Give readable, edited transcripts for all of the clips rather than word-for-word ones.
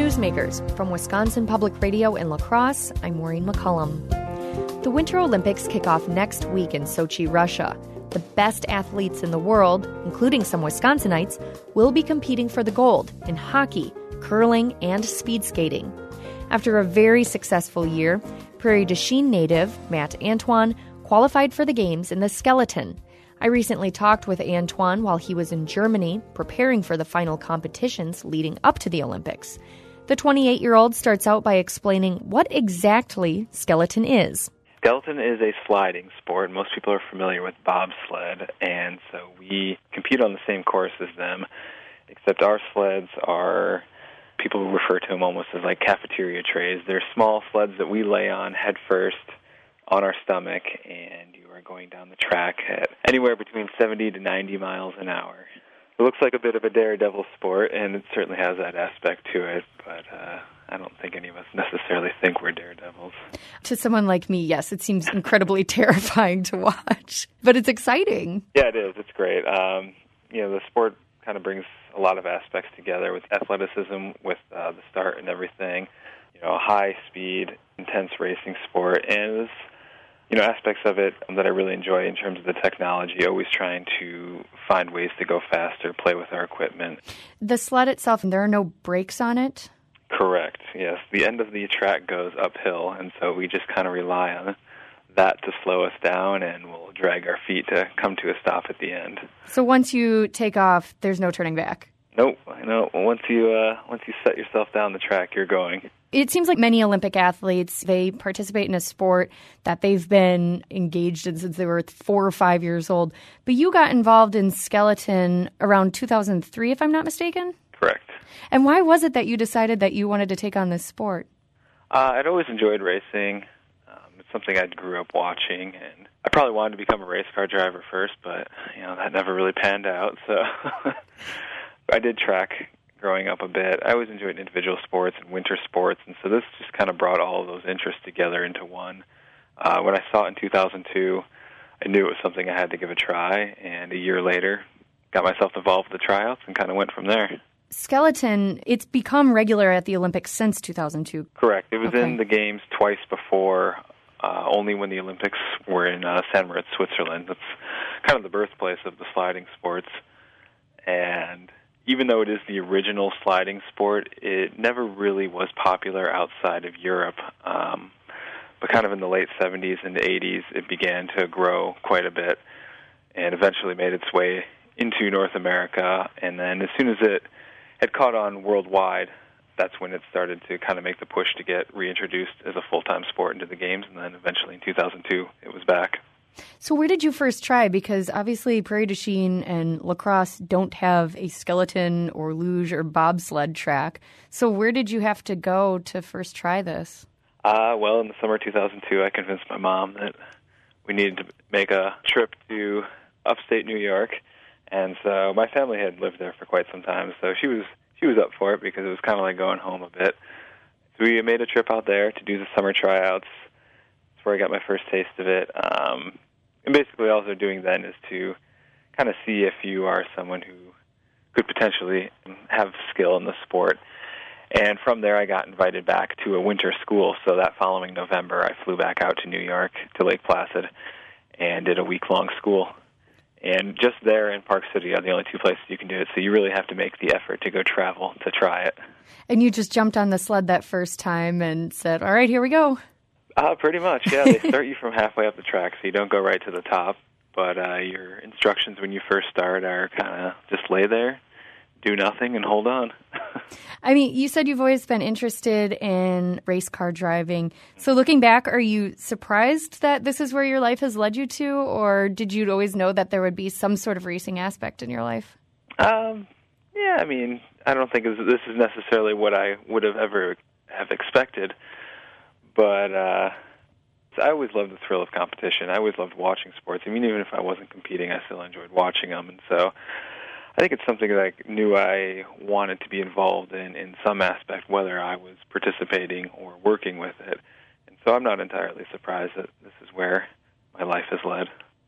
Newsmakers. From Wisconsin Public Radio in La Crosse, I'm Maureen McCullum. The Winter Olympics kick off next week in Sochi, Russia. The best athletes in the world, including some Wisconsinites, will be competing for the gold in hockey, curling, and speed skating. After a very successful year, Prairie du Chien native Matt Antoine qualified for the games in the skeleton. I recently talked with Antoine while he was in Germany preparing for the final competitions leading up to the Olympics. The 28-year-old starts out by explaining what exactly skeleton is. Skeleton is a sliding sport. Most people are familiar with bobsled, and so we compete on the same course as them, except our sleds are, people refer to them almost as like cafeteria trays. They're small sleds that we lay on head first on our stomach, and you are going down the track at anywhere between 70 to 90 miles an hour. It looks like a bit of a daredevil sport, and it certainly has that aspect to it, but I don't think any of us necessarily think we're daredevils. To someone like me, yes, it seems incredibly terrifying to watch, but it's exciting. Yeah, it is. It's great. The sport kind of brings a lot of aspects together with athleticism, with the start and everything. A high-speed, intense racing sport, and there's aspects of it that I really enjoy in terms of the technology, always trying to find ways to go faster, play with our equipment. The sled itself, there are no brakes on it? Correct, yes. The end of the track goes uphill, and so we just kind of rely on that to slow us down, and we'll drag our feet to come to a stop at the end. So once you take off, there's no turning back? Nope. Once you set yourself down the track, you're going. It seems like many Olympic athletes, they participate in a sport that they've been engaged in since they were 4 or 5 years old. But you got involved in skeleton around 2003, if I'm not mistaken? Correct. And why was it that you decided that you wanted to take on this sport? I'd always enjoyed racing. It's something I grew up watching, and I probably wanted to become a race car driver first, but that never really panned out. So I did track growing up a bit. I always enjoyed individual sports and winter sports, and so this just kind of brought all of those interests together into one. When I saw it in 2002, I knew it was something I had to give a try, and a year later, got myself involved with the tryouts and kind of went from there. Skeleton, it's become regular at the Olympics since 2002. Correct. It was in the Games twice before, only when the Olympics were in St. Moritz, Switzerland. That's kind of the birthplace of the sliding sports, and even though it is the original sliding sport, it never really was popular outside of Europe. But kind of in the late 70s and 80s, it began to grow quite a bit and eventually made its way into North America. And then as soon as it had caught on worldwide, that's when it started to kind of make the push to get reintroduced as a full-time sport into the Games. And then eventually in 2002, it was back. So where did you first try? Because obviously Prairie du Chien and La Crosse don't have a skeleton or luge or bobsled track. So where did you have to go to first try this? Well, in the summer of 2002, I convinced my mom that we needed to make a trip to upstate New York. And so my family had lived there for quite some time, so she was up for it because it was kind of like going home a bit. So we made a trip out there to do the summer tryouts. That's where I got my first taste of it. And basically all they're doing then is to kind of see if you are someone who could potentially have skill in the sport. And from there I got invited back to a winter school. So that following November I flew back out to New York, to Lake Placid, and did a week-long school. And just there in Park City are the only two places you can do it, so you really have to make the effort to go travel to try it. And you just jumped on the sled that first time and said, all right, here we go. Pretty much, yeah. They start you from halfway up the track, so you don't go right to the top. But your instructions when you first start are kind of just lay there, do nothing, and hold on. I mean, you said you've always been interested in race car driving. So looking back, are you surprised that this is where your life has led you to, or did you always know that there would be some sort of racing aspect in your life? Yeah, I mean, I don't think this is necessarily what I would have ever have expected. But I always loved the thrill of competition. I always loved watching sports. I mean, even if I wasn't competing, I still enjoyed watching them. And so I think it's something that I knew I wanted to be involved in some aspect, whether I was participating or working with it. And so I'm not entirely surprised that this is where my life has led.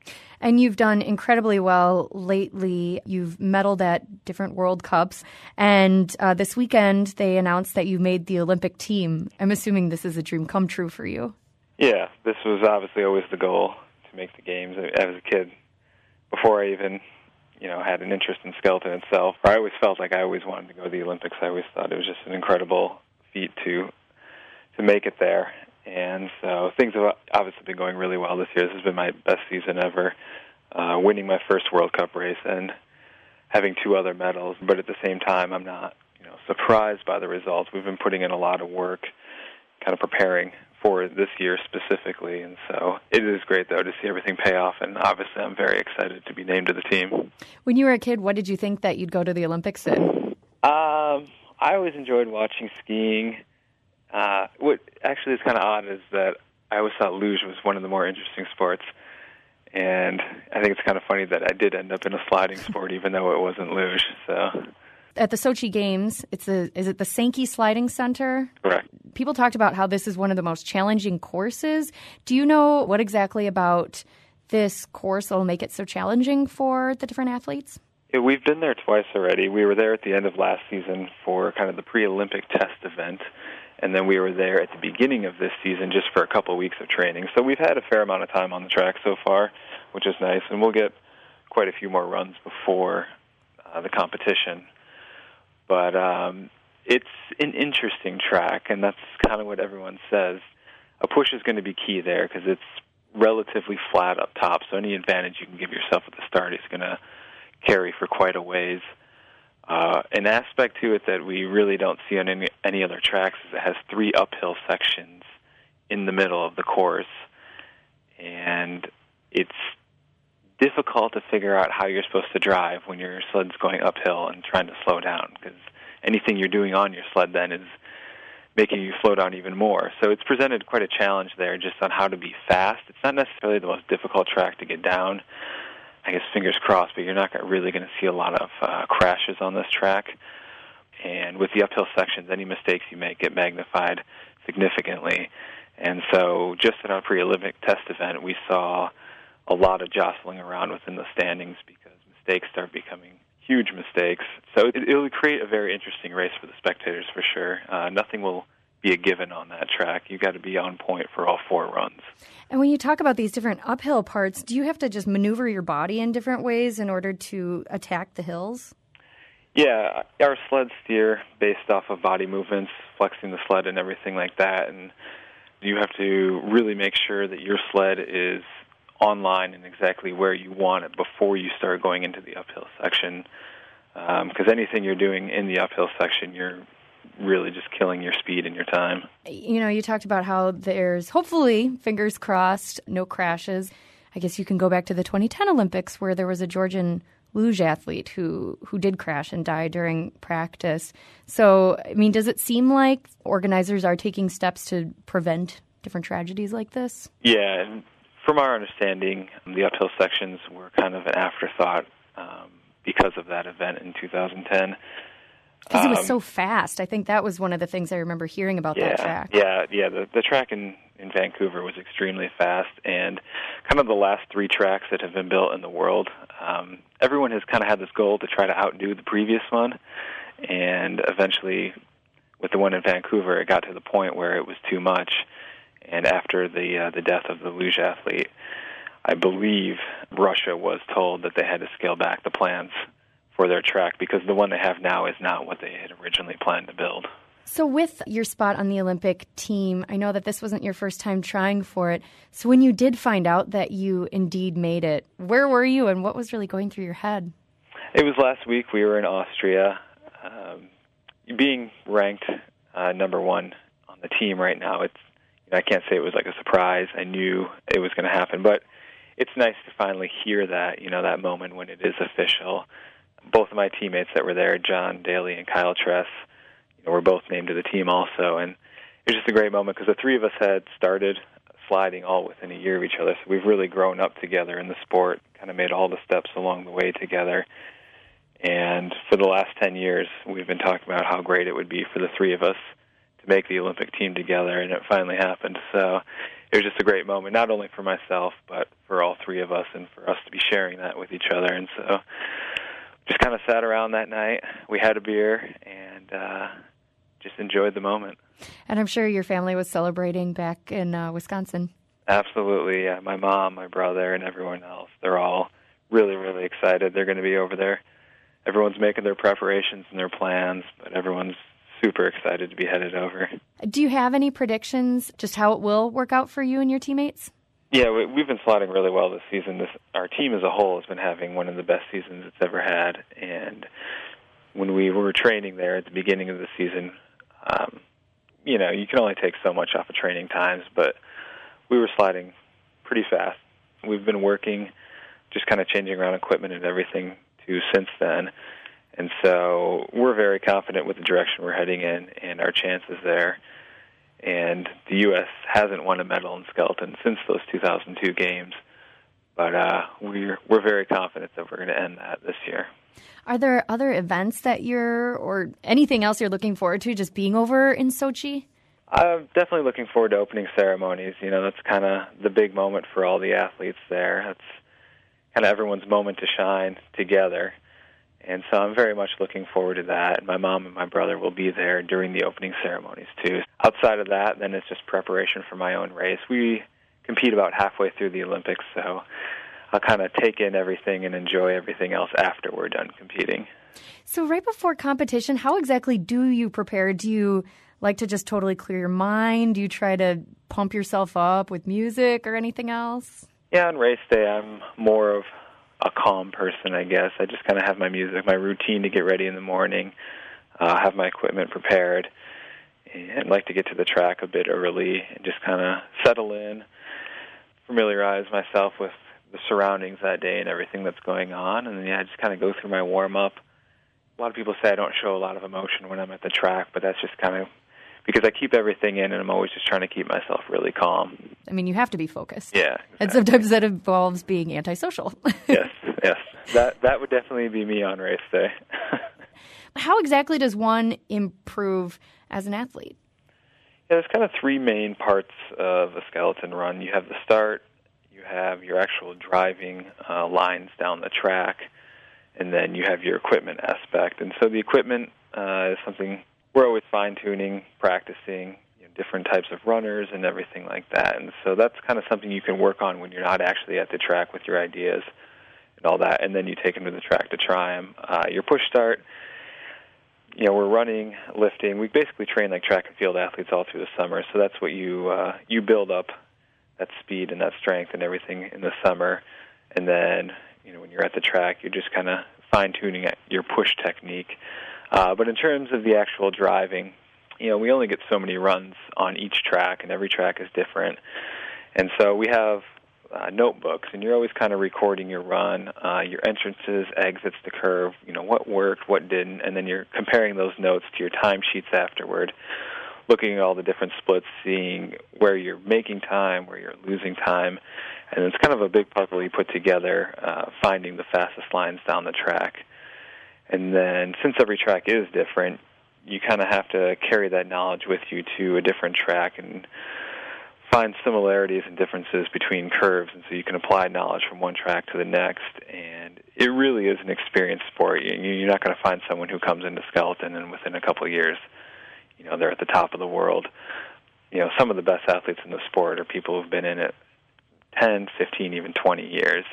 And you've done incredibly well lately. You've medaled at different World Cups. And this weekend, they announced that you made the Olympic team. I'm assuming this is a dream come true for you. Yeah, this was obviously always the goal, to make the games. As a kid, before I even, had an interest in skeleton itself, I always felt like I always wanted to go to the Olympics. I always thought it was just an incredible feat to make it there. And so things have obviously been going really well this year. This has been my best season ever, winning my first World Cup race and having 2 other medals. But at the same time, I'm not, surprised by the results. We've been putting in a lot of work, kind of preparing for this year specifically. And so it is great, though, to see everything pay off. And obviously, I'm very excited to be named to the team. When you were a kid, what did you think that you'd go to the Olympics in? I always enjoyed watching skiing. What actually is kind of odd is that I always thought luge was one of the more interesting sports, and I think it's kind of funny that I did end up in a sliding sport, even though it wasn't luge. So, at the Sochi Games, is it the Sankey Sliding Center? Correct. People talked about how this is one of the most challenging courses. Do you know what exactly about this course will make it so challenging for the different athletes? Yeah, we've been there twice already. We were there at the end of last season for kind of the pre-Olympic test event. And then we were there at the beginning of this season just for a couple of weeks of training. So we've had a fair amount of time on the track so far, which is nice. And we'll get quite a few more runs before the competition. But it's an interesting track, and that's kind of what everyone says. A push is going to be key there because it's relatively flat up top. So any advantage you can give yourself at the start is going to carry for quite a ways. An aspect to it that we really don't see on any other tracks is it has 3 uphill sections in the middle of the course, and it's difficult to figure out how you're supposed to drive when your sled's going uphill and trying to slow down, because anything you're doing on your sled then is making you slow down even more. So it's presented quite a challenge there just on how to be fast. It's not necessarily the most difficult track to get down. I guess fingers crossed, but you're not really going to see a lot of crashes on this track. And with the uphill sections, any mistakes you make get magnified significantly. And so just at our pre-Olympic test event, we saw a lot of jostling around within the standings because mistakes start becoming huge mistakes. So it'll create a very interesting race for the spectators for sure. Nothing will be a given on that track. You've got to be on point for all 4 runs. And when you talk about these different uphill parts, do you have to just maneuver your body in different ways in order to attack the hills? Yeah, our sleds steer based off of body movements, flexing the sled and everything like that. And you have to really make sure that your sled is online and exactly where you want it before you start going into the uphill section. Because anything you're doing in the uphill section, you're really just killing your speed and your time. You talked about how there's, hopefully, fingers crossed, no crashes. I guess you can go back to the 2010 Olympics where there was a Georgian luge athlete who did crash and die during practice. So, does it seem like organizers are taking steps to prevent different tragedies like this? Yeah, and from our understanding, the uphill sections were kind of an afterthought because of that event in 2010. Because it was so fast. I think that was one of the things I remember hearing about that track. Yeah. The track in Vancouver was extremely fast, and kind of the last 3 tracks that have been built in the world, everyone has kind of had this goal to try to outdo the previous one, and eventually, with the one in Vancouver, it got to the point where it was too much. And after the death of the luge athlete, I believe Russia was told that they had to scale back the plans for their track because the one they have now is not what they had originally planned to build. So with your spot on the Olympic team, I know that this wasn't your first time trying for it. So when you did find out that you indeed made it, where were you and what was really going through your head? It was last week. We were in Austria. Being ranked number 1 on the team right now, I can't say it was like a surprise. I knew it was going to happen, but it's nice to finally hear that, that moment when it is official. Both of my teammates that were there, John Daly and Kyle Tress, were both named to the team also. And it was just a great moment because the 3 of us had started sliding all within a year of each other. So we've really grown up together in the sport, kind of made all the steps along the way together. And for the last 10 years, we've been talking about how great it would be for the 3 of us to make the Olympic team together, and it finally happened. So it was just a great moment, not only for myself, but for all three of us, and for us to be sharing that with each other. And so just kind of sat around that night. We had a beer and just enjoyed the moment. And I'm sure your family was celebrating back in Wisconsin. Absolutely, yeah. My mom, my brother, and everyone else, they're all really, really excited. They're going to be over there. Everyone's making their preparations and their plans, but everyone's super excited to be headed over. Do you have any predictions just how it will work out for you and your teammates? Yeah, we've been slotting really well this season. Our team as a whole has been having one of the best seasons it's ever had. And when we were training there at the beginning of the season, you can only take so much off of training times, but we were sliding pretty fast. We've been working, just kind of changing around equipment and everything too since then. And so we're very confident with the direction we're heading in and our chances there. And the U.S. hasn't won a medal in skeleton since those 2002 games, but we're very confident that we're going to end that this year. Are there other events that or anything else you're looking forward to just being over in Sochi? I'm definitely looking forward to opening ceremonies. That's kind of the big moment for all the athletes there. That's kind of everyone's moment to shine together. And so I'm very much looking forward to that. My mom and my brother will be there during the opening ceremonies, too. Outside of that, then it's just preparation for my own race. We compete about halfway through the Olympics, so I'll kind of take in everything and enjoy everything else after we're done competing. So right before competition, how exactly do you prepare? Do you like to just totally clear your mind? Do you try to pump yourself up with music or anything else? Yeah, on race day, I'm more of a calm person, I guess. I just kind of have my music, my routine to get ready in the morning, have my equipment prepared, and like to get to the track a bit early and just kind of settle in, familiarize myself with the surroundings that day and everything that's going on, and then I just kind of go through my warm-up. A lot of people say I don't show a lot of emotion when I'm at the track, but that's just kind of because I keep everything in, and I'm always just trying to keep myself really calm. I mean, you have to be focused. Yeah, exactly. And sometimes that involves being antisocial. Yes. That would definitely be me on race day. How exactly does one improve as an athlete? Yeah, there's kind of three main parts of a skeleton run. You have the start, you have your actual driving lines down the track, and then you have your equipment aspect. And so the equipment is something we're always fine-tuning, practicing different types of runners and everything like that. And so that's kind of something you can work on when you're not actually at the track with your ideas and all that, and then you take them to the track to try them. Your push start, we're running, lifting. We basically train like track and field athletes all through the summer, so that's what you build up, that speed and that strength and everything in the summer. And then, when you're at the track, you're just kind of fine-tuning your push technique. But in terms of the actual driving, we only get so many runs on each track, and every track is different. And so we have notebooks, and you're always kind of recording your run, your entrances, exits, the curve, what worked, what didn't, and then you're comparing those notes to your timesheets afterward, looking at all the different splits, seeing where you're making time, where you're losing time. And it's kind of a big puzzle you put together, finding the fastest lines down the track. And then since every track is different, you kind of have to carry that knowledge with you to a different track and find similarities and differences between curves, and so you can apply knowledge from one track to the next. And it really is an experienced sport. You're not going to find someone who comes into skeleton and within a couple of years, they're at the top of the world. Some of the best athletes in the sport are people who've been in it 10, 15, even 20 years.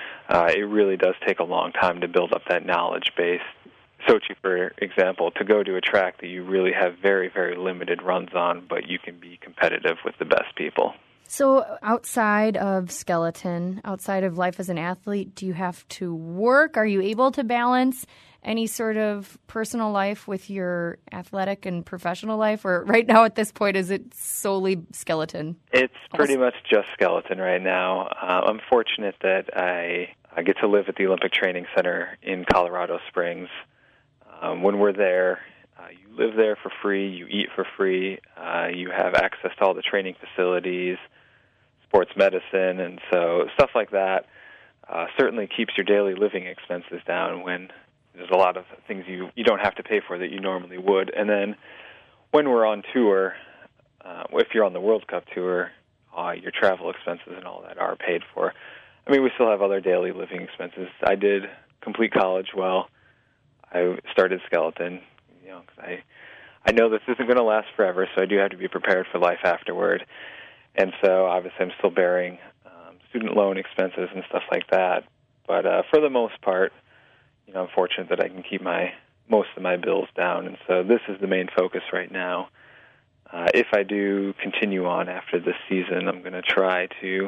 It really does take a long time to build up that knowledge base. Sochi, for example, to go to a track that you really have very, very limited runs on, but you can be competitive with the best people. So outside of skeleton, outside of life as an athlete, do you have to work? Are you able to balance any sort of personal life with your athletic and professional life? Or right now at this point, is it solely skeleton? It's pretty much just skeleton right now. I'm fortunate that I get to live at the Olympic Training Center in Colorado Springs. When we're there, you live there for free, you eat for free, you have access to all the training facilities, sports medicine, and so stuff like that certainly keeps your daily living expenses down when there's a lot of things you don't have to pay for that you normally would. And then when we're on tour, if you're on the World Cup tour, your travel expenses and all that are paid for. I mean, we still have other daily living expenses. I did complete college well. I started skeleton, 'cause I know this isn't going to last forever, so I do have to be prepared for life afterward. And so, obviously, I'm still bearing student loan expenses and stuff like that. But for the most part, I'm fortunate that I can keep most of my bills down. And so this is the main focus right now. If I do continue on after this season, I'm going to try to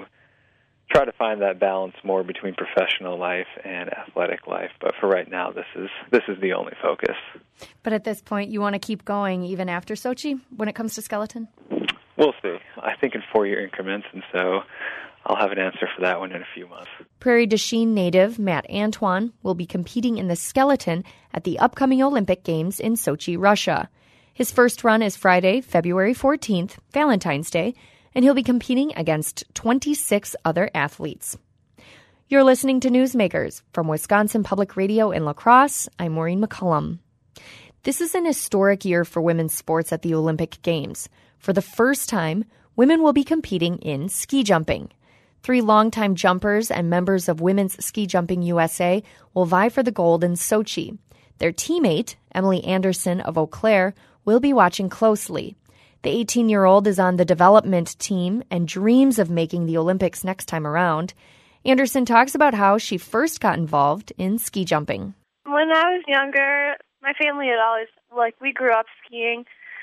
find that balance more between professional life and athletic life. But for right now, this is the only focus. But at this point, you want to keep going even after Sochi when it comes to skeleton? We'll see. I think in 4-year increments, and so I'll have an answer for that one in a few months. Prairie du Chien native Matt Antoine will be competing in the skeleton at the upcoming Olympic Games in Sochi, Russia. His first run is Friday, February 14th, Valentine's Day, and he'll be competing against 26 other athletes. You're listening to Newsmakers from Wisconsin Public Radio in La Crosse. I'm Maureen McCullum. This is an historic year for women's sports at the Olympic Games. For the first time, women will be competing in ski jumping. 3 longtime jumpers and members of Women's Ski Jumping USA will vie for the gold in Sochi. Their teammate, Emily Anderson of Eau Claire, will be watching closely. The 18-year-old is on the development team and dreams of making the Olympics next time around. Anderson talks about how she first got involved in ski jumping. When I was younger, my family had always, we grew up skiing,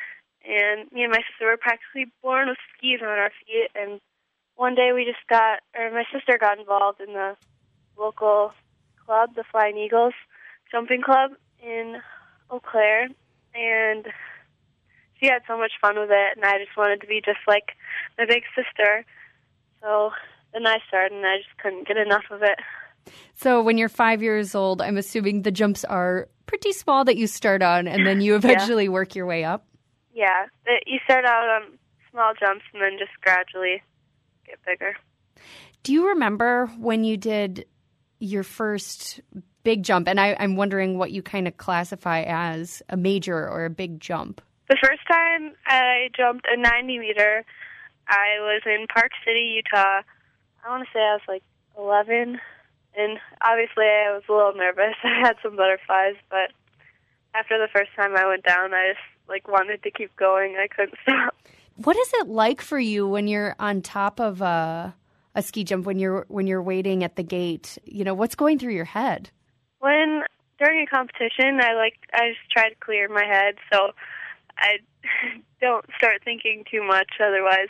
and me and my sister were practically born with skis on our feet, and one day my sister got involved in the local club, the Flying Eagles Jumping Club in Eau Claire, and she had so much fun with it, and I just wanted to be just like my big sister. So then I started, and I just couldn't get enough of it. So when you're 5 years old, I'm assuming the jumps are pretty small that you start on, and then you eventually work your way up? Yeah. You start out on small jumps and then just gradually get bigger. Do you remember when you did your first big jump? And I'm wondering what you kind of classify as a major or a big jump. The first time I jumped a 90-meter, I was in Park City, Utah. I want to say I was 11, and obviously I was a little nervous. I had some butterflies, but after the first time I went down, I just wanted to keep going. I couldn't stop. What is it like for you when you're on top of a ski jump, when you're waiting at the gate? What's going through your head? During a competition, I just try to clear my head so I don't start thinking too much. Otherwise,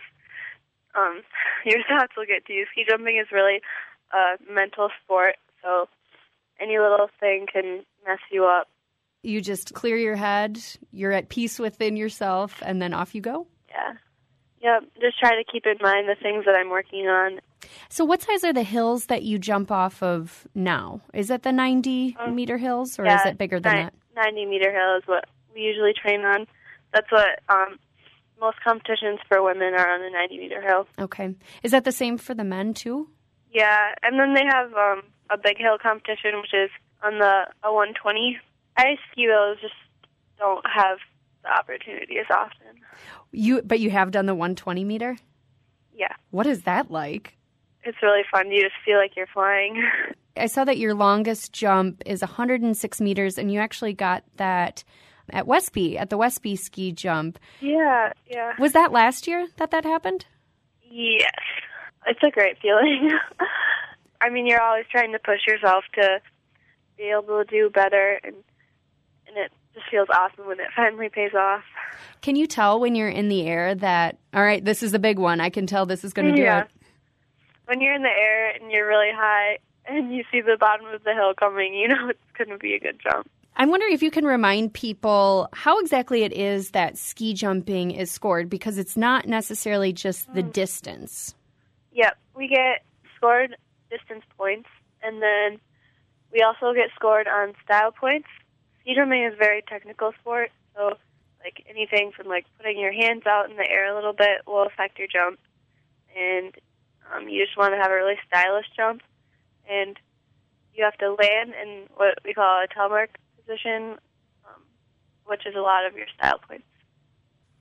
your thoughts will get to you. Ski jumping is really a mental sport, so any little thing can mess you up. You just clear your head, you're at peace within yourself, and then off you go? Yeah. Yep, just try to keep in mind the things that I'm working on. So what size are the hills that you jump off of now? Is it the 90-meter hills, or is it bigger than that? 90-meter hill is what we usually train on. That's what most competitions for women are on the 90-meter hill. Okay. Is that the same for the men, too? Yeah, and then they have a big hill competition, which is on a 120. I ski those, just don't have the opportunity as often. But you have done the 120-meter? Yeah. What is that like? It's really fun. You just feel like you're flying. I saw that your longest jump is 106 meters, and you actually got that at Westby, at the Westby ski jump. Yeah. Was that last year that happened? Yes. It's a great feeling. I mean, you're always trying to push yourself to be able to do better, and it just feels awesome when it finally pays off. Can you tell when you're in the air that, all right, this is the big one, I can tell this is going to do it? When you're in the air and you're really high and you see the bottom of the hill coming, you know it's going to be a good jump. I'm wondering if you can remind people how exactly it is that ski jumping is scored, because it's not necessarily just the distance. Yep, we get scored distance points, and then we also get scored on style points. Ski jumping is a very technical sport, so anything from putting your hands out in the air a little bit will affect your jump, and you just want to have a really stylish jump, and you have to land in what we call a telemark position, which is a lot of your style points.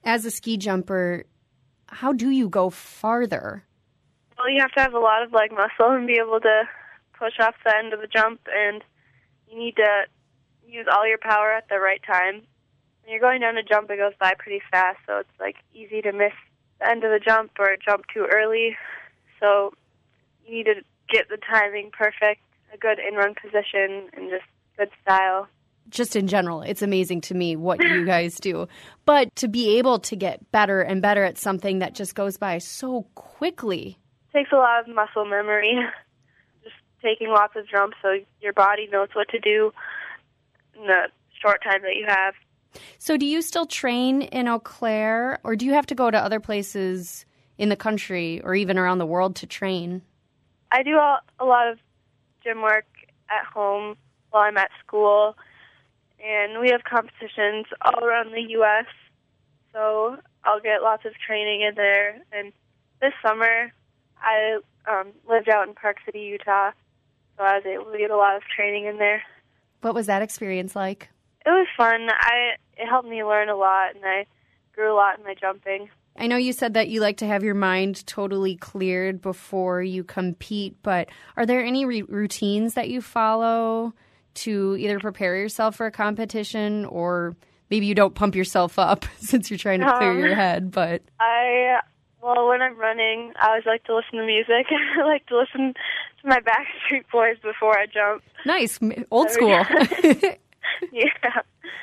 As a ski jumper, how do you go farther? Well, you have to have a lot of leg muscle and be able to push off the end of the jump, and you need to use all your power at the right time. When you're going down a jump, it goes by pretty fast, so it's like easy to miss the end of the jump or jump too early. So you need to get the timing perfect, a good in-run position, and just good style. Just in general, it's amazing to me what you guys do. But to be able to get better and better at something that just goes by so quickly. It takes a lot of muscle memory, just taking lots of jumps so your body knows what to do in the short time that you have. So do you still train in Eau Claire, or do you have to go to other places in the country or even around the world to train? I do a lot of gym work at home while I'm at school, and we have competitions all around the U.S., so I'll get lots of training in there. And this summer, I lived out in Park City, Utah, so I was able to get a lot of training in there. What was that experience like? It was fun. It helped me learn a lot, and I grew a lot in my jumping. I know you said that you like to have your mind totally cleared before you compete, but are there any routines that you follow to either prepare yourself for a competition, or maybe you don't pump yourself up since you're trying to clear your head? But Well, when I'm running, I always like to listen to music. I like to listen to my Backstreet Boys before I jump. Nice. Old school. Yeah.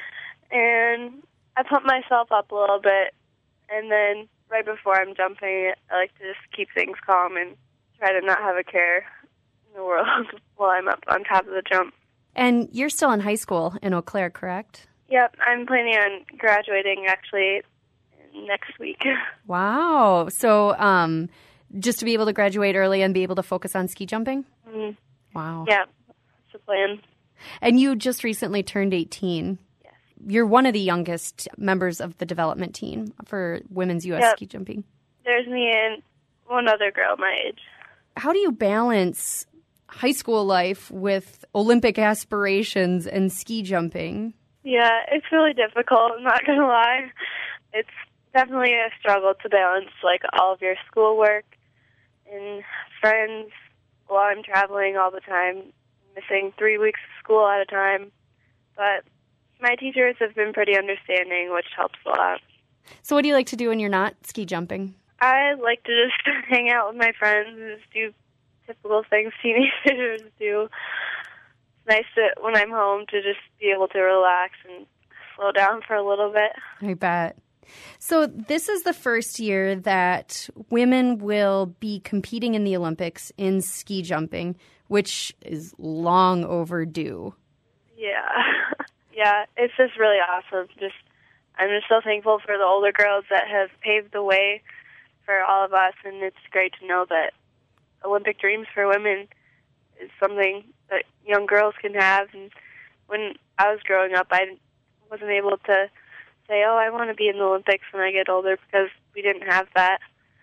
And I pump myself up a little bit, and then right before I'm jumping, I like to just keep things calm and try to not have a care in the world while I'm up on top of the jump. And you're still in high school in Eau Claire, correct? Yep, I'm planning on graduating actually next week. Wow. So just to be able to graduate early and be able to focus on ski jumping? Mm-hmm. Wow. Yeah, that's the plan. And you just recently turned 18. Yes. You're one of the youngest members of the development team for women's U.S. ski jumping. There's me and one other girl my age. How do you balance high school life with Olympic aspirations and ski jumping? Yeah, it's really difficult, I'm not going to lie. It's definitely a struggle to balance, like, all of your schoolwork and friends while I'm traveling all the time, missing 3 weeks of school at a time. But my teachers have been pretty understanding, which helps a lot. So what do you like to do when you're not ski jumping? I like to just hang out with my friends and just do typical things teenagers do. It's nice when I'm home to just be able to relax and slow down for a little bit. I bet. So this is the first year that women will be competing in the Olympics in ski jumping, which is long overdue. Yeah. Yeah, it's just really awesome. I'm just so thankful for the older girls that have paved the way for all of us, and it's great to know that Olympic dreams for women is something that young girls can have. And when I was growing up, I wasn't able to say, I want to be in the Olympics when I get older, because we didn't have that.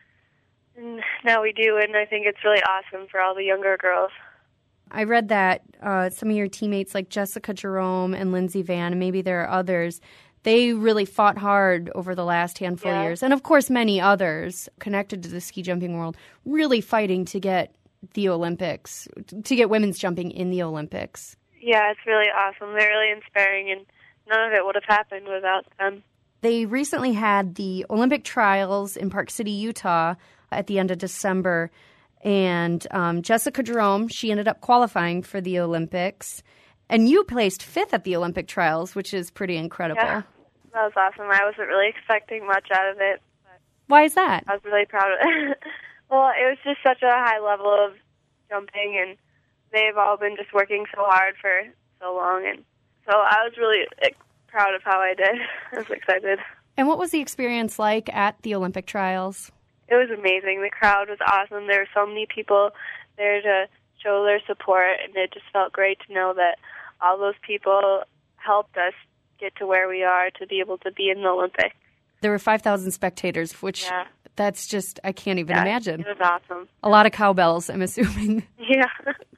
And now we do, and I think it's really awesome for all the younger girls. I read that some of your teammates like Jessica Jerome and Lindsey Vann, and maybe there are others, they really fought hard over the last handful of years. And, of course, many others connected to the ski jumping world really fighting to get the Olympics, to get women's jumping in the Olympics. Yeah, it's really awesome. They're really inspiring, and none of it would have happened without them. They recently had the Olympic trials in Park City, Utah at the end of December. And Jessica Jerome, she ended up qualifying for the Olympics. And you placed 5th at the Olympic trials, which is pretty incredible. Yeah, that was awesome. I wasn't really expecting much out of it. But why is that? I was really proud of it. Well, it was just such a high level of jumping, and they've all been just working so hard for so long. And so I was really proud of how I did. I was excited. And what was the experience like at the Olympic trials? It was amazing. The crowd was awesome. There were so many people there to show their support, and it just felt great to know that all those people helped us get to where we are to be able to be in the Olympics. There were 5,000 spectators, which that's just, I can't even imagine. It was awesome. A lot of cowbells, I'm assuming. Yeah.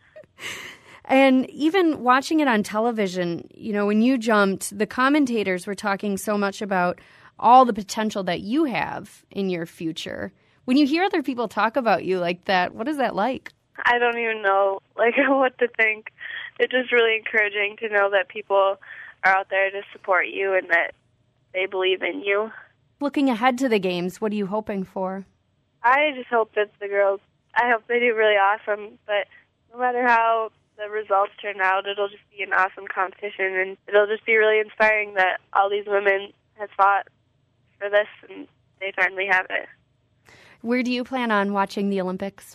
And even watching it on television, you know, when you jumped, the commentators were talking so much about all the potential that you have in your future. When you hear other people talk about you like that, what is that like? I don't even know what to think. It's just really encouraging to know that people are out there to support you and that they believe in you. Looking ahead to the games, what are you hoping for? I just hope that the girls, I hope they do really awesome, but no matter how the results turn out, it'll just be an awesome competition, and it'll just be really inspiring that all these women have fought for this and they finally have it. Where do you plan on watching the Olympics?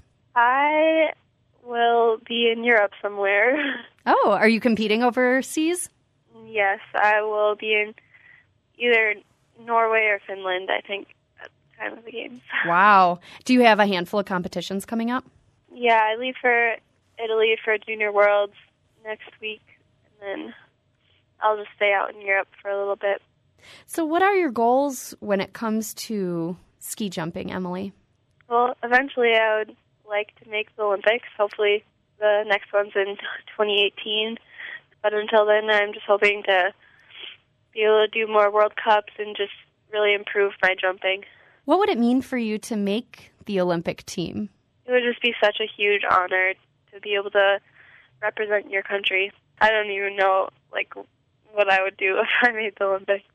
I will be in Europe somewhere. Oh, are you competing overseas? Yes, I will be in either Norway or Finland, I think, at the time of the games. Wow. Do you have a handful of competitions coming up? Yeah, I leave for Italy for Junior Worlds next week, and then I'll just stay out in Europe for a little bit. So what are your goals when it comes to ski jumping, Emily? Well, eventually I would like to make the Olympics. Hopefully the next one's in 2018. But until then, I'm just hoping to be able to do more World Cups and just really improve my jumping. What would it mean for you to make the Olympic team? It would just be such a huge honor to be able to represent your country. I don't even know what I would do if I made the Olympics.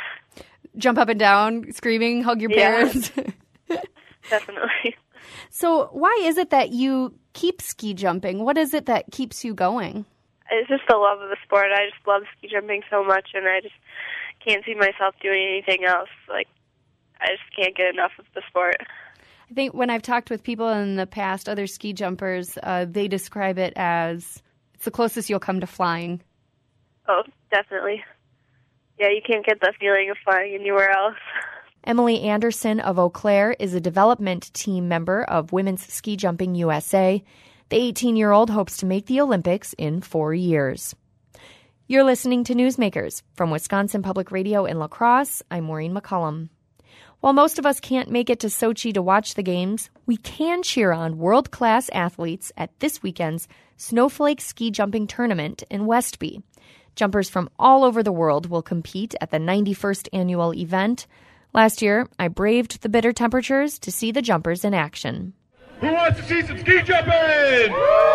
Jump up and down, screaming, hug your parents. Definitely. So why is it that you keep ski jumping? What is it that keeps you going? It's just the love of the sport. I just love ski jumping so much, and I just can't see myself doing anything else. I just can't get enough of the sport. I think when I've talked with people in the past, other ski jumpers, they describe it as it's the closest you'll come to flying. Oh, definitely. Yeah, you can't get the feeling of flying anywhere else. Emily Anderson of Eau Claire is a development team member of Women's Ski Jumping USA. The 18-year-old hopes to make the Olympics in 4 years. You're listening to Newsmakers. From Wisconsin Public Radio in La Crosse, I'm Maureen McCullum. While most of us can't make it to Sochi to watch the games, we can cheer on world-class athletes at this weekend's Snowflake Ski Jumping Tournament in Westby. Jumpers from all over the world will compete at the 91st annual event. Last year, I braved the bitter temperatures to see the jumpers in action. Who wants to see some ski jumping?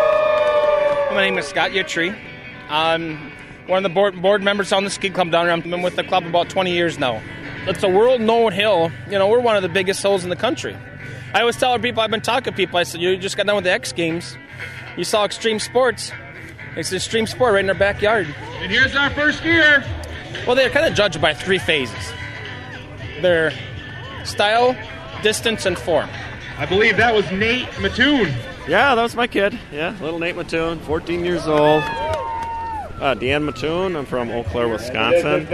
My name is Scott Yittrey. I'm one of the board members on the ski club down here. I've been with the club about 20 years now. It's a world-known hill. You know, we're one of the biggest hills in the country. I always tell people, I've been talking to people, I said, you just got done with the X Games. You saw extreme sports. It's an extreme sport right in our backyard. And here's our first skier. Well, they're kind of judged by 3 phases. Their style, distance, and form. I believe that was Nate Mattoon. Yeah, that was my kid. Yeah, little Nate Mattoon, 14 years old. Deanne Mattoon. I'm from Eau Claire, Wisconsin.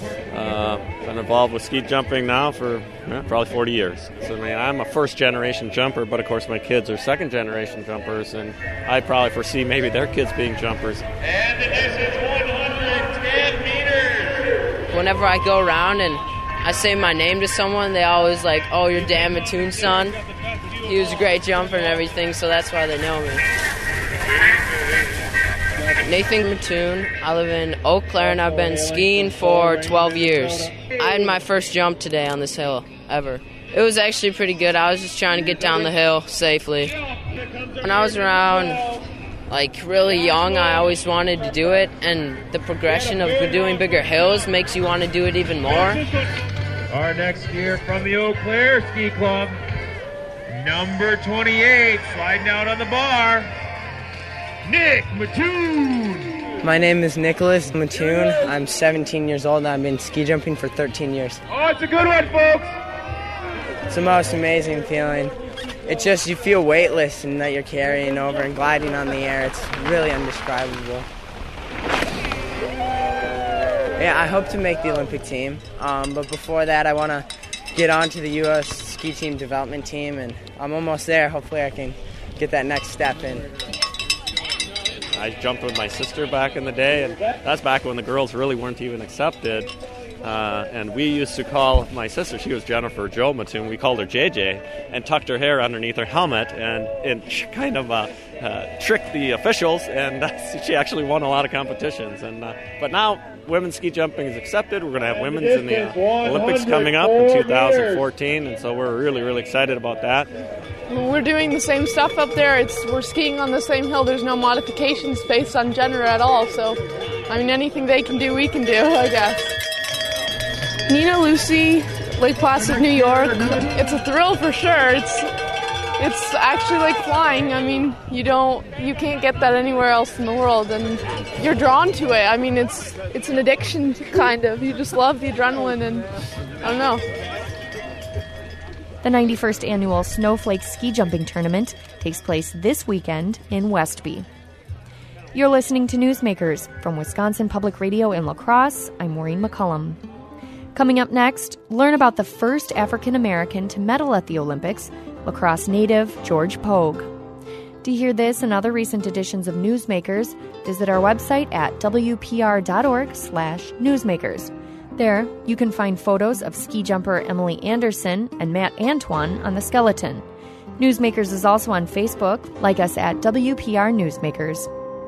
Been involved with ski jumping now for probably 40 years. So, I'm a first-generation jumper, but, of course, my kids are second-generation jumpers, and I probably foresee maybe their kids being jumpers. And the distance, 110 meters. Whenever I go around and I say my name to someone, they always like, oh, you're Dan Mattoon's son. He was a great jumper and everything, so that's why they know me. Nathan Mattoon. I live in Eau Claire, and I've been skiing for 12 years. I had my first jump today on this hill, ever. It was actually pretty good. I was just trying to get down the hill safely. When I was around, really young, I always wanted to do it, and the progression of doing bigger hills makes you want to do it even more. Our next skier from the Eau Claire Ski Club, number 28, sliding out on the bar, Nick Mattoon. My name is Nicholas Mattoon. I'm 17 years old, and I've been ski jumping for 13 years. Oh, it's a good one, folks. It's the most amazing feeling. It's just you feel weightless and that you're carrying over and gliding on the air. It's really indescribable. Yeah, I hope to make the Olympic team, but before that I want to get on to the U.S. ski team development team, and I'm almost there. Hopefully I can get that next step in. I jumped with my sister back in the day, and that's back when the girls really weren't even accepted. and we used to call my sister, she was Jennifer Jo Mattoon, we called her JJ, and tucked her hair underneath her helmet and kind of tricked the officials, and she actually won a lot of competitions. But now women's ski jumping is accepted. We're going to have women's in the Olympics coming up in 2014, and so we're really, really excited about that. We're doing the same stuff up there. We're skiing on the same hill. There's no modifications based on gender at all. So, anything they can do, we can do, I guess. Nina Lucy, Lake Placid, New York. It's a thrill for sure. It's actually like flying. You can't get that anywhere else in the world, and you're drawn to it. It's an addiction, kind of. You just love the adrenaline, and I don't know. The 91st annual Snowflake Ski Jumping Tournament takes place this weekend in Westby. You're listening to Newsmakers from Wisconsin Public Radio in La Crosse. I'm Maureen McCullum. Coming up next, learn about the first African American to medal at the Olympics, La Crosse native George Pogue. To hear this and other recent editions of Newsmakers, visit our website at wpr.org/newsmakers. There, you can find photos of ski jumper Emily Anderson and Matt Antoine on the skeleton. Newsmakers is also on Facebook. Like us at WPR Newsmakers.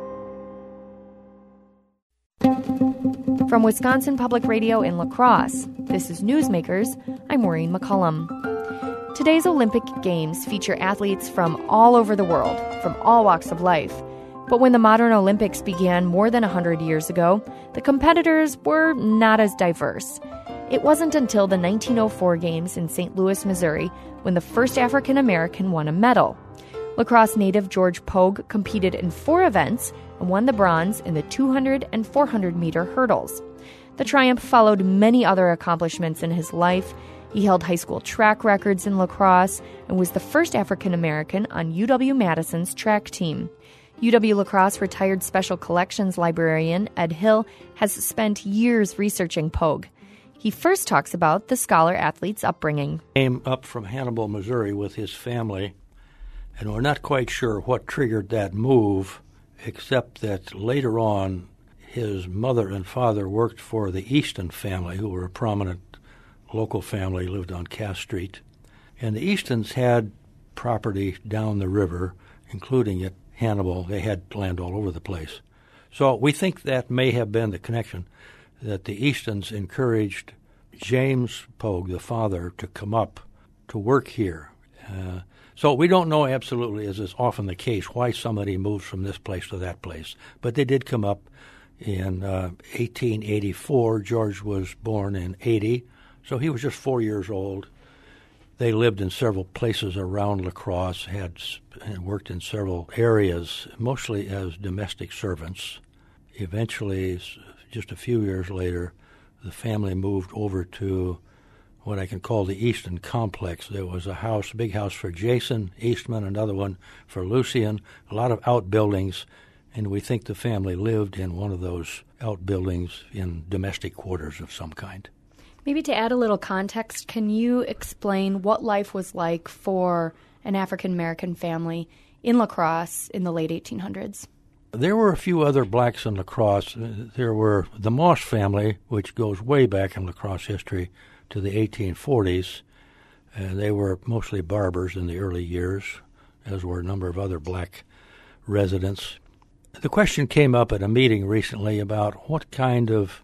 From Wisconsin Public Radio in La Crosse, this is Newsmakers. I'm Maureen McCullum. Today's Olympic Games feature athletes from all over the world, from all walks of life. But when the modern Olympics began more than 100 years ago, the competitors were not as diverse. It wasn't until the 1904 Games in St. Louis, Missouri, when the first African American won a medal. La Crosse native George Pogue competed in 4 events and won the bronze in the 200 and 400-meter hurdles. The triumph followed many other accomplishments in his life. He held high school track records in La Crosse and was the first African American on UW-Madison's track team. UW-La Crosse retired Special Collections librarian Ed Hill has spent years researching Pogue. He first talks about the scholar-athlete's upbringing. He came up from Hannibal, Missouri with his family, and we're not quite sure what triggered that move, except that later on his mother and father worked for the Easton family, who were a prominent local family, lived on Cass Street. And the Eastons had property down the river, including at Hannibal. They had land all over the place. So we think that may have been the connection, that the Eastons encouraged James Pogue, the father, to come up to work here. So we don't know absolutely, as is often the case, why somebody moves from this place to that place. But they did come up in 1884. George was born in 80, so he was just 4 years old. They lived in several places around La Crosse, had worked in several areas, mostly as domestic servants. Eventually, just a few years later, the family moved over to what I can call the Easton Complex. There was a house, a big house for Jason Eastman, another one for Lucian, a lot of outbuildings, and we think the family lived in one of those outbuildings in domestic quarters of some kind. Maybe to add a little context, can you explain what life was like for an African-American family in La Crosse in the late 1800s? There were a few other blacks in La Crosse. There were the Moss family, which goes way back in La Crosse history to the 1840s. They were mostly barbers in the early years, as were a number of other black residents. The question came up at a meeting recently about what kind of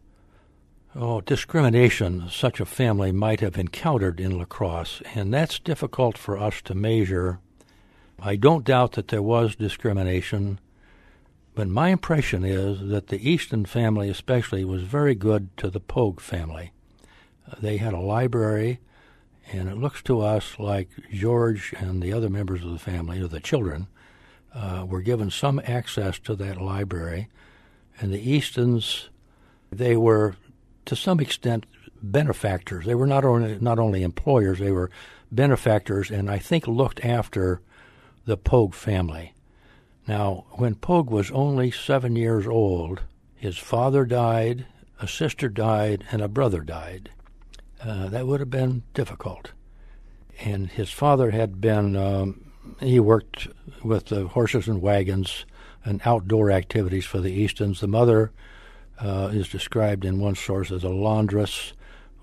discrimination such a family might have encountered in La Crosse, and that's difficult for us to measure. I don't doubt that there was discrimination, but my impression is that the Easton family especially was very good to the Pogue family. They had a library, and it looks to us like George and the other members of the family, or the children, were given some access to that library, and the Eastons, they were to some extent benefactors. They were not only employers, they were benefactors, and I think looked after the Pogue family. Now, when Pogue was only 7 years old, his father died, a sister died, and a brother died. That would have been difficult. And his father had been, he worked with the horses and wagons and outdoor activities for the Eastons. The mother is described in one source as a laundress,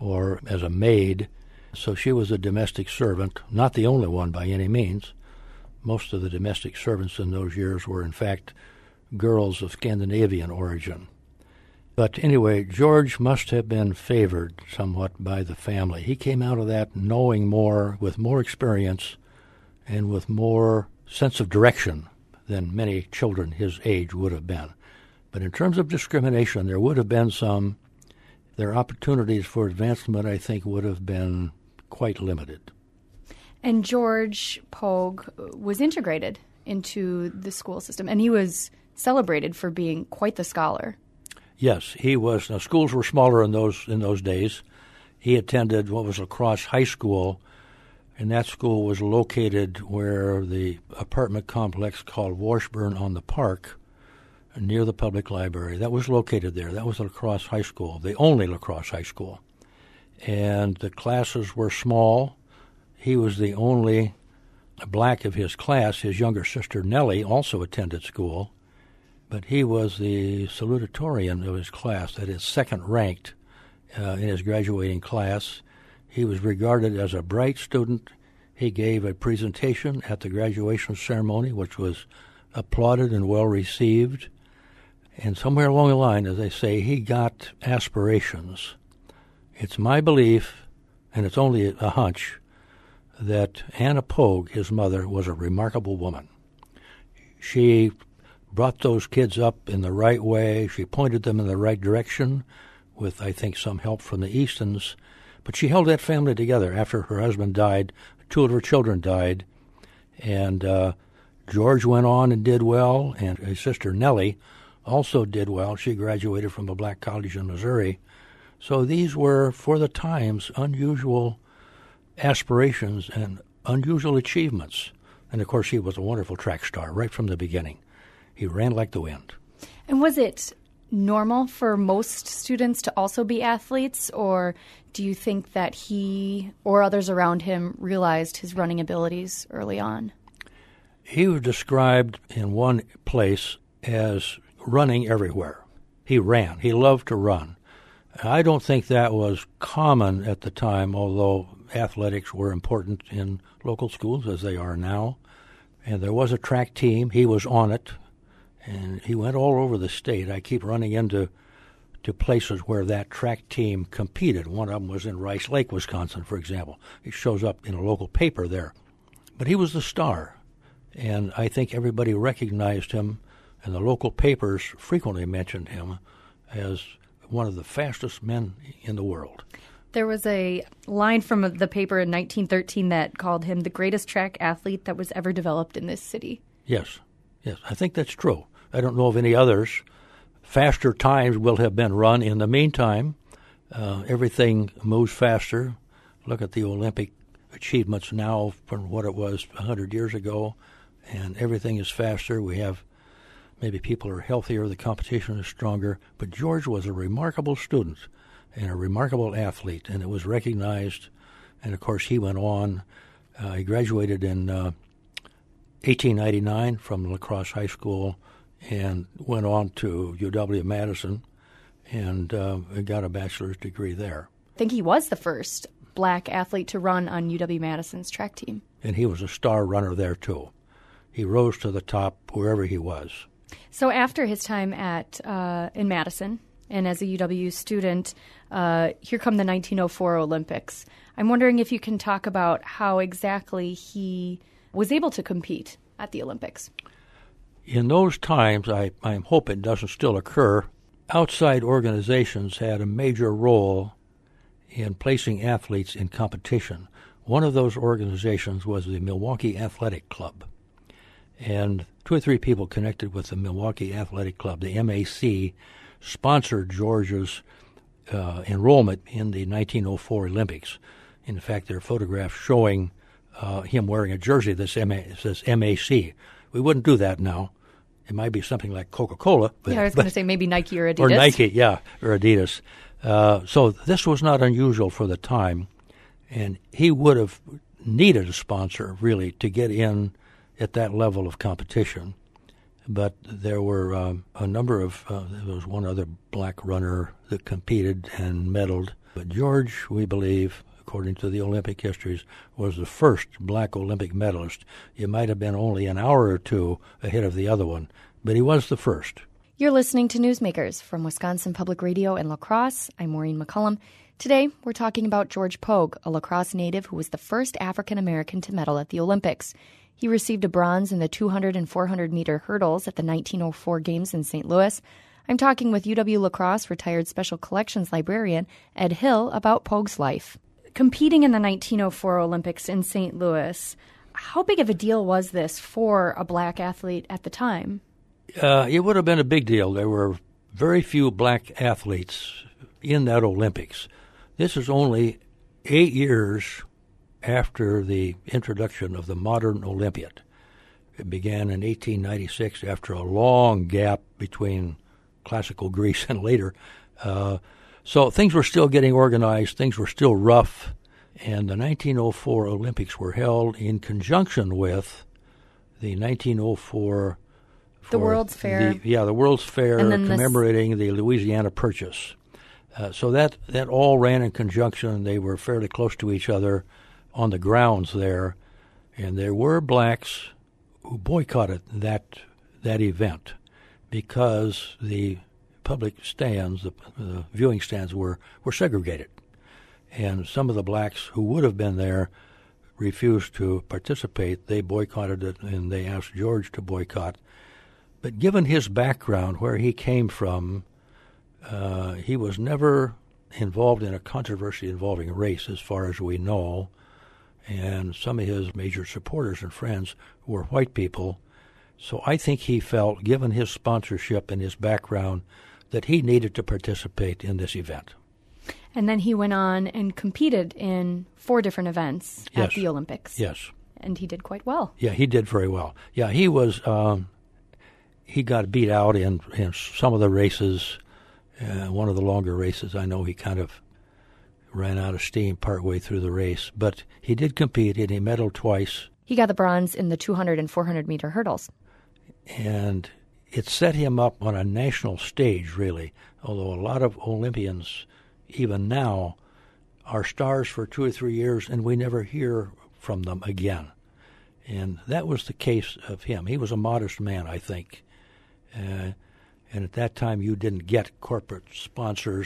or as a maid. So she was a domestic servant, not the only one by any means. Most of the domestic servants in those years were, in fact, girls of Scandinavian origin. But anyway, George must have been favored somewhat by the family. He came out of that knowing more, with more experience, and with more sense of direction than many children his age would have been. But in terms of discrimination, there would have been some. Their opportunities for advancement, I think, would have been quite limited. And George Pogue was integrated into the school system, and he was celebrated for being quite the scholar. Yes, he was. Now, schools were smaller in those days. He attended what was La Crosse High School, and that school was located where the apartment complex called Washburn on the Park, near the public library. That was located there. That was La Crosse High School, the only La Crosse High School. And the classes were small. He was the only black of his class. His younger sister, Nellie, also attended school. But he was the salutatorian of his class, that is, second-ranked in his graduating class. He was regarded as a bright student. He gave a presentation at the graduation ceremony, which was applauded and well received. And somewhere along the line, as I say, he got aspirations. It's my belief, and it's only a hunch, that Anna Pogue, his mother, was a remarkable woman. She brought those kids up in the right way. She pointed them in the right direction with, I think, some help from the Eastons. But she held that family together. After her husband died, 2 of her children died, and George went on and did well, and his sister Nellie also did well. She graduated from a black college in Missouri. So these were, for the times, unusual aspirations and unusual achievements. And, of course, he was a wonderful track star right from the beginning. He ran like the wind. And was it normal for most students to also be athletes, or do you think that he or others around him realized his running abilities early on? He was described in one place as running everywhere. He ran. He loved to run. I don't think that was common at the time, although athletics were important in local schools, as they are now. And there was a track team. He was on it, and he went all over the state. I keep running into places where that track team competed. One of them was in Rice Lake, Wisconsin, for example. It shows up in a local paper there. But he was the star, and I think everybody recognized him, and the local papers frequently mentioned him as one of the fastest men in the world. There was a line from the paper in 1913 that called him the greatest track athlete that was ever developed in this city. Yes, I think that's true. I don't know of any others. Faster times will have been run in the meantime. Everything moves faster. Look at the Olympic achievements now from what it was 100 years ago, and everything is faster. We have maybe people are healthier, the competition is stronger. But George was a remarkable student and a remarkable athlete, and it was recognized. And, of course, he went on. He graduated in 1899 from La Crosse High School and went on to UW-Madison and got a bachelor's degree there. I think he was the first black athlete to run on UW-Madison's track team. And he was a star runner there, too. He rose to the top wherever he was. So after his time at in Madison and as a UW student, here come the 1904 Olympics. I'm wondering if you can talk about how exactly he was able to compete at the Olympics. In those times, I hope it doesn't still occur, outside organizations had a major role in placing athletes in competition. One of those organizations was the Milwaukee Athletic Club. And 2 or 3 people connected with the Milwaukee Athletic Club, the MAC, sponsored George's enrollment in the 1904 Olympics. In fact, there are photographs showing him wearing a jersey that says MAC. We wouldn't do that now. It might be something like Coca-Cola. But, I was going to say maybe Nike or Adidas. Or Nike, yeah, or Adidas. So this was not unusual for the time, and he would have needed a sponsor, really, to get in at that level of competition. But there were a number of, there was one other black runner that competed and medaled, But George, we believe, according to the Olympic histories, was the first black Olympic medalist. He might have been only an hour or two ahead of the other one, but he was the first. You're listening to Newsmakers from Wisconsin Public Radio in La Crosse. I'm Maureen McCullum. Today, we're talking about George Pogue, a La Crosse native who was the first African-American to medal at the Olympics. He received a bronze in the 200 and 400-meter hurdles at the 1904 Games in St. Louis. I'm talking with UW-La Crosse retired Special Collections librarian Ed Hill about Pogue's life. Competing in the 1904 Olympics in St. Louis, how big of a deal was this for a black athlete at the time? It would have been a big deal. There were very few black athletes in that Olympics. This is only 8 years after the introduction of the modern Olympiad. It began in 1896 after a long gap between classical Greece and later. So things were still getting organized, things were still rough, and the 1904 Olympics were held in conjunction with the 1904 the World's Fair. The World's Fair commemorating the Louisiana Purchase. So that all ran in conjunction. They were fairly close to each other on the grounds there, and there were blacks who boycotted that event because the public stands, the viewing stands were segregated, and some of the blacks who would have been there refused to participate. They boycotted it, and they asked George to boycott. But given his background, where he came from, he was never involved in a controversy involving race, as far as we know, and some of his major supporters and friends were white people. So I think he felt, given his sponsorship and his background, that he needed to participate in this event. And then he went on and competed in 4 different events at the Olympics. Yes. And he did quite well. Yeah, he did very well. Yeah, he was. He got beat out in some of the races. One of the longer races, I know he kind of ran out of steam partway through the race. But he did compete, and he medaled twice. He got the bronze in the 200 and 400-meter hurdles. And it set him up on a national stage, really, although a lot of Olympians, even now, are stars for 2 or 3 years, and we never hear from them again. And that was the case of him. He was a modest man, I think. And at that time, you didn't get corporate sponsors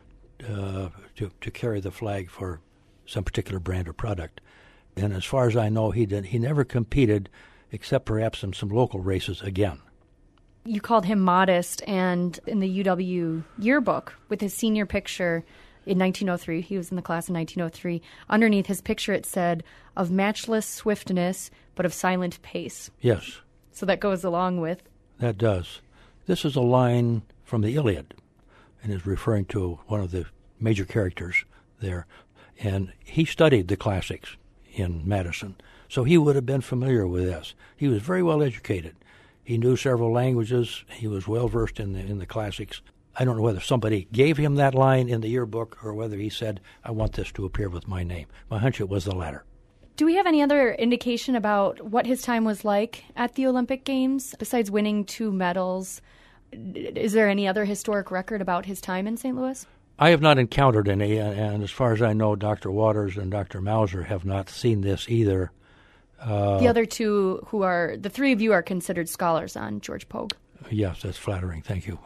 to carry the flag for some particular brand or product. And as far as I know, he never competed, except perhaps in some local races again. You called him modest, and in the UW yearbook, with his senior picture in 1903, he was in the class in 1903, underneath his picture it said, "Of matchless swiftness, but of silent pace." Yes. So that goes along with... That does. This is a line from the Iliad, and is referring to one of the major characters there. And he studied the classics in Madison, so he would have been familiar with this. He was very well educated. He knew several languages. He was well versed in the classics. I don't know whether somebody gave him that line in the yearbook or whether he said, "I want this to appear with my name." My hunch it was the latter. Do we have any other indication about what his time was like at the Olympic Games, besides winning 2 medals? Is there any other historic record about his time in St. Louis? I have not encountered any, and as far as I know, Dr. Waters and Dr. Mauser have not seen this either. The other 2 the 3 of you are considered scholars on George Pogue. Yes, that's flattering. Thank you.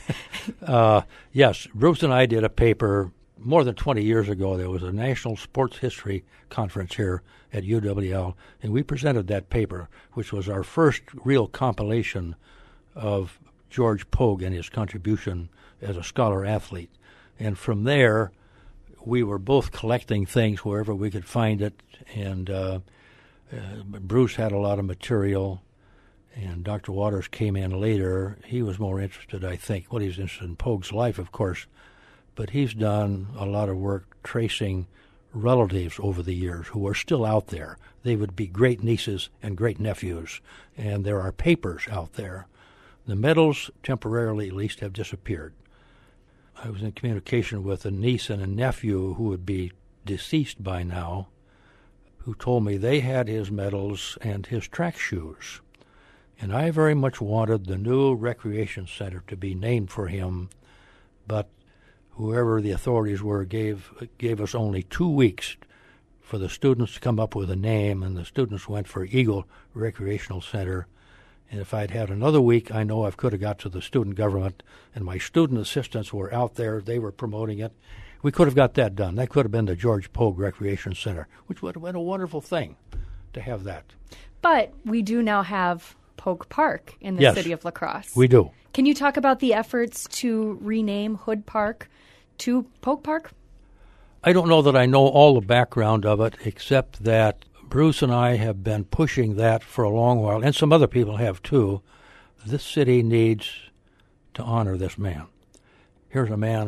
Yes, Bruce and I did a paper more than 20 years ago. There was a National Sports History Conference here at UWL, and we presented that paper, which was our first real compilation of George Pogue and his contribution as a scholar-athlete. And from there, we were both collecting things wherever we could find it, and Bruce had a lot of material, and Dr. Waters came in later. He was more interested, I think. Well, he's interested in Pogue's life, of course, but he's done a lot of work tracing relatives over the years who are still out there. They would be great nieces and great nephews, and there are papers out there. The medals, temporarily at least, have disappeared. I was in communication with a niece and a nephew who would be deceased by now, who told me they had his medals and his track shoes. And I very much wanted the new recreation center to be named for him, but whoever the authorities were gave us only 2 weeks for the students to come up with a name, and the students went for Eagle Recreational Center. And if I'd had another week, I know I could have got to the student government, and my student assistants were out there. They were promoting it. We could have got that done. That could have been the George Pogue Recreation Center, which would have been a wonderful thing to have that. But we do now have Pogue Park in the Yes, city of La Crosse. we do. Can you talk about the efforts to rename Hood Park to Pogue Park? I don't know that I know all the background of it, except that Bruce and I have been pushing that for a long while, and some other people have too. This city needs to honor this man. Here's a man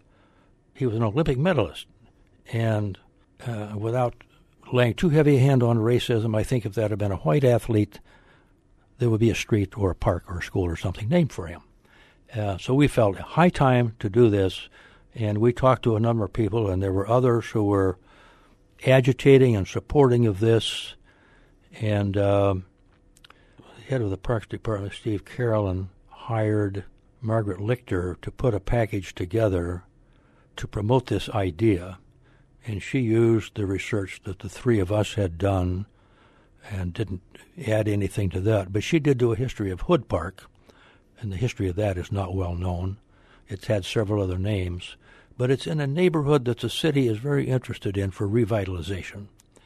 he was an Olympic medalist, and without laying too heavy a hand on racism, I think if that had been a white athlete, there would be a street or a park or a school or something named for him. So we felt high time to do this, and we talked to a number of people, and there were others who were agitating and supporting of this. And the head of the Parks Department, Steve Carolyn, hired Margaret Lichter to put a package together to promote this idea. And she used the research that the three of us had done and didn't add anything to that. But she did do a history of Hood Park, and the history of that is not well known. It's had several other names. But it's in a neighborhood that the city is very interested in for revitalization.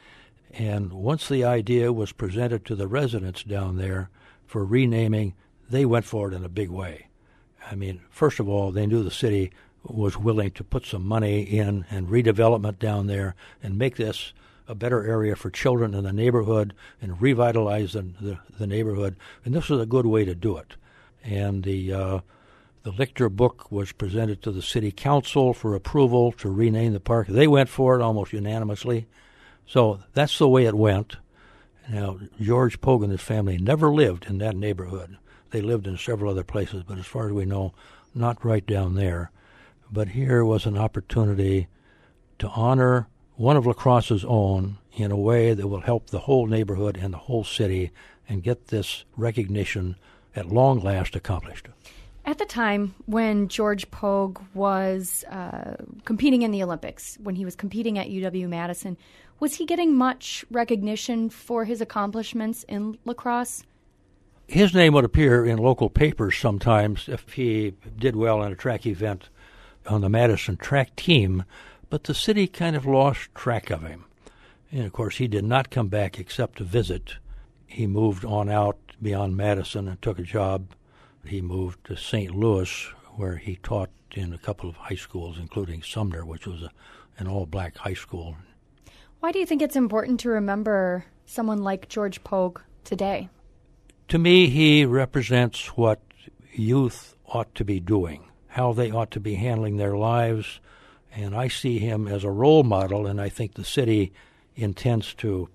And once the idea was presented to the residents down there for renaming, they went for it in a big way. I mean, first of all, they knew the city was willing to put some money in and redevelopment down there and make this a better area for children in the neighborhood and revitalize the neighborhood. And this was a good way to do it. And the Lichter book was presented to the city council for approval to rename the park. They went for it almost unanimously. So that's the way it went. Now, George Pogue and his family never lived in that neighborhood. They lived in several other places, but as far as we know, not right down there. But here was an opportunity to honor one of La Crosse's own in a way that will help the whole neighborhood and the whole city and get this recognition at long last accomplished. At the time when George Pogue was competing in the Olympics, when he was competing at UW-Madison, was he getting much recognition for his accomplishments in La Crosse? His name would appear in local papers sometimes if he did well in a track event on the Madison track team, but the city kind of lost track of him. And, of course, he did not come back except to visit. He moved on out beyond Madison and took a job. He moved to St. Louis, where he taught in a couple of high schools, including Sumner, which was an all-black high school. Why do you think it's important to remember someone like George Pogue today? To me, he represents what youth ought to be doing, how they ought to be handling their lives, and I see him as a role model, and I think the city intends to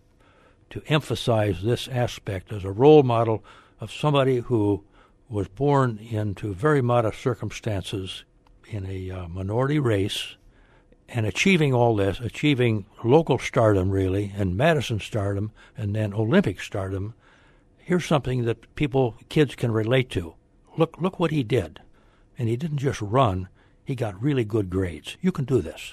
emphasize this aspect as a role model of somebody who was born into very modest circumstances in a minority race and achieving all this, achieving local stardom, really, and Madison stardom, and then Olympic stardom. Here's something that kids can relate to. Look what he did. And he didn't just run, he got really good grades. You can do this.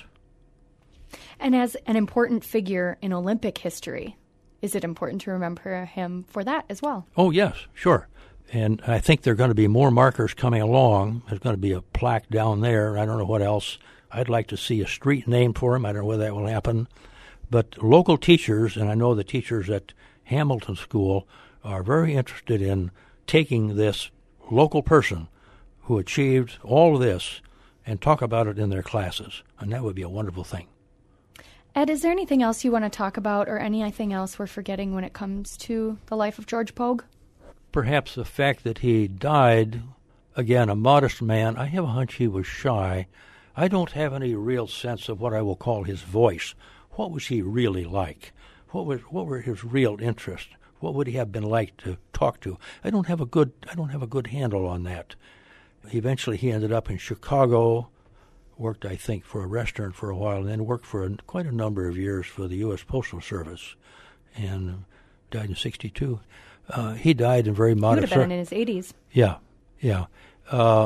And as an important figure in Olympic history, is it important to remember him for that as well? Oh, yes, sure. And I think there are going to be more markers coming along. There's going to be a plaque down there. I don't know what else. I'd like to see a street named for him. I don't know whether that will happen. But local teachers, and I know the teachers at Hamilton School, are very interested in taking this local person who achieved all of this and talk about it in their classes. And that would be a wonderful thing. Ed, is there anything else you want to talk about or anything else we're forgetting when it comes to the life of George Pogue? Perhaps the fact that he died, again, a modest man. I have a hunch he was shy. I don't have any real sense of what I will call his voice. What was he really like? What were his real interests? What would he have been like to talk to? I don't have a good handle on that. Eventually he ended up in Chicago, worked, I think, for a restaurant for a while, and then worked for quite a number of years for the U.S. Postal Service, and died in 1962. He died in very modest... He would have been in his 80s. Yeah.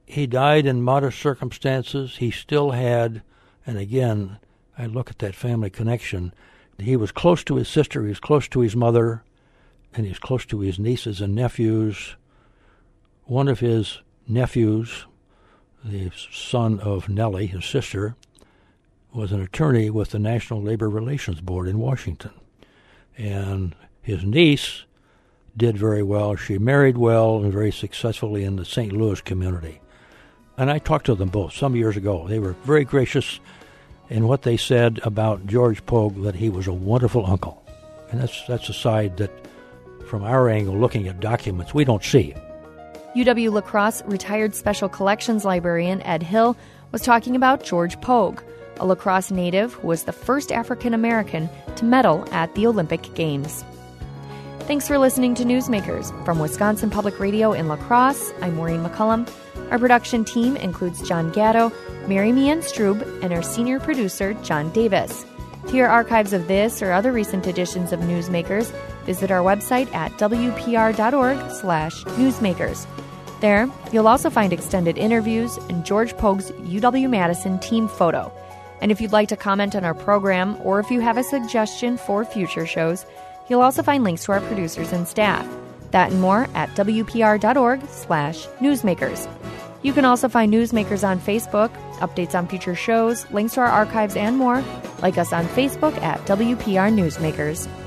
He died in modest circumstances. He still had, and again, I look at that family connection. He was close to his sister, he was close to his mother, and he was close to his nieces and nephews. One of his nephews, the son of Nellie, his sister, was an attorney with the National Labor Relations Board in Washington. And his niece did very well. She married well and very successfully in the St. Louis community. And I talked to them both some years ago. They were very gracious in what they said about George Pogue, that he was a wonderful uncle. And that's a side that, from our angle, looking at documents, we don't see. UW La Crosse retired Special Collections librarian Ed Hill was talking about George Pogue, a La Crosse native who was the first African American to medal at the Olympic Games. Thanks for listening to Newsmakers. From Wisconsin Public Radio in La Crosse, I'm Maureen McCullum. Our production team includes John Gatto, Mary Meehan Strube, and our senior producer, John Davis. To hear archives of this or other recent editions of Newsmakers, visit our website at wpr.org/newsmakers. There, you'll also find extended interviews and George Pogue's UW-Madison team photo. And if you'd like to comment on our program, or if you have a suggestion for future shows, you'll also find links to our producers and staff. That and more at wpr.org/newsmakers. You can also find Newsmakers on Facebook, updates on future shows, links to our archives, and more. Like us on Facebook at WPR Newsmakers.